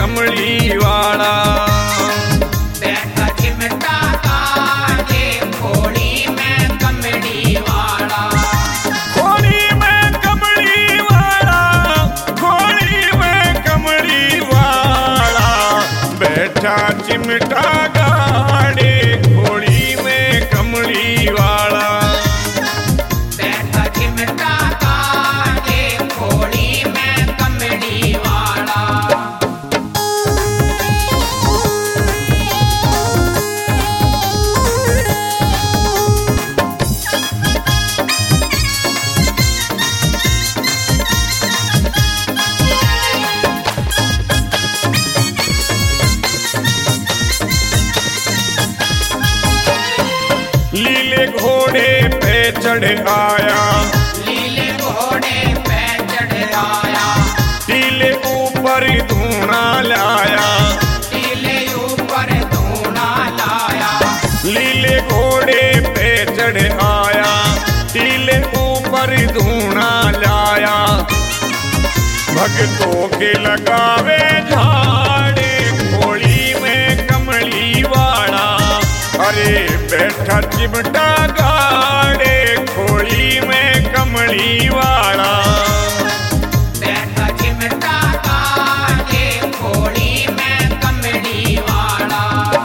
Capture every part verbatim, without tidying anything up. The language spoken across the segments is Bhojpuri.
कमली वाला। बैठा चिमटा गाड़े खोड़ी में कमली वाला। खोड़ी में कमली वाला, खोड़ी में कमली वाला। बैठा चिमटा गाड़े खोड़ी में कमली वाला। बैठा चिमटा गाड़े खोड़ी में कमली वाला। लीले घोड़े पे चढ़ आया, लीले घोड़े पे चढ़ आया। टीले ऊपर धूना लाया, टीले ऊपर धूना लाया। लीले घोड़े पे चढ़ आया, टीले ऊपर धूना लाया। भक्तों के लगावे झाड़े खोड़ी में कमली वाला। अरे बैठा चिमटा गाड़े खोड़ी में कमली वाला। बैठा चिमटा गाड़े खोड़ी में कमली वाला।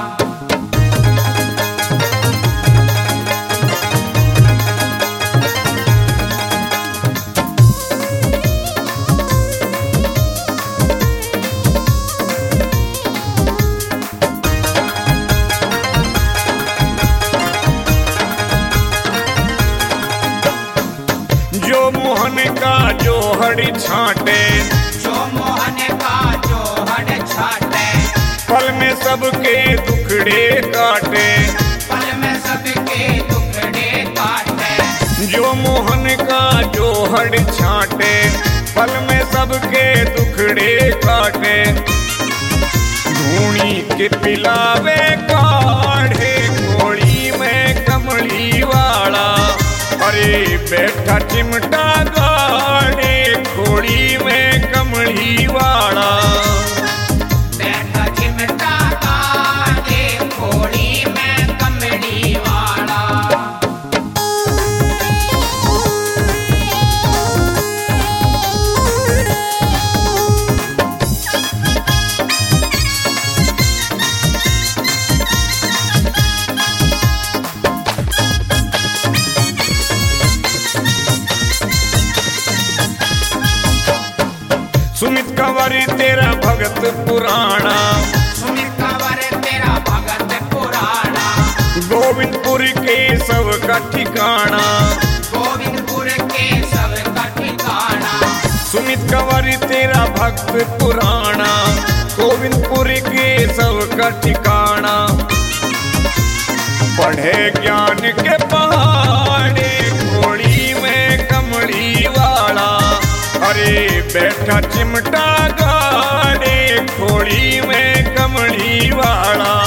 जो मोहन का जो हड़ी छाटे, जो मोहन का जो हड़ छाटे। पल में सबके दुखड़े काटे। पल में सबके टुकड़े काटे। जो मोहन का जो हड़ छाटे, पल में सबके दुखड़े काटे। धूनी के पिलावे काढ़े खोड़ी में कमली वाला। अरे बैठा चिमटा गाड़े खोड़ी में कमली वाला। बैठा चिमटा गाड़े खोड़ी में कमली वाला। सुमित कंवरी तेरा भगत पुराना। सुमित कंवर तेरा भगत पुराना। गोविंदपुर के सब का ठिकाना। गोविंदपुर के सब का ठिकाना। सुमित कंवरी तेरा भक्त पुराना। गोविंदपुर के सब का ठिकाना। पढ़े ज्ञान के पहाड़े खोड़ी में कमली वाला। अरे बैठा चिमटा गाड़े खोड़ी में कमली वाला।